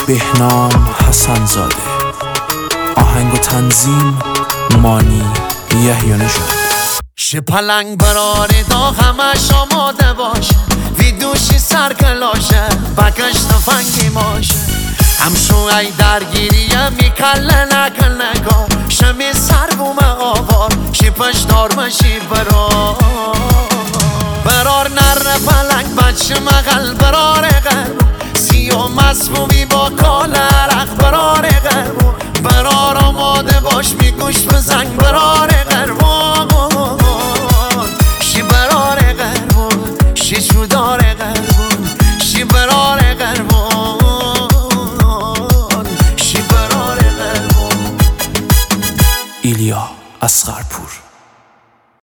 بهنام حسن‌زاده. آهنگ و تنظیم مانی یحیی نژاد. شه پلنگ براره دا همش آماده باشه، ویدوشی سرکلاشه بکش تفنگی ماشه. همشو ای درگیریه میکله نکل نگاه، شمی سر بومه آوار شیپش دارمشی برار نره پلنگ بچه مغل برار غربو، سیاه مسمومی با کالرق برار غربو. برار آماده باش میگوش بزنگ برار غربو، شی برار غربو شی چودار غربو، شی برار غربو شی برار غربو. ایلیا اصغرپور.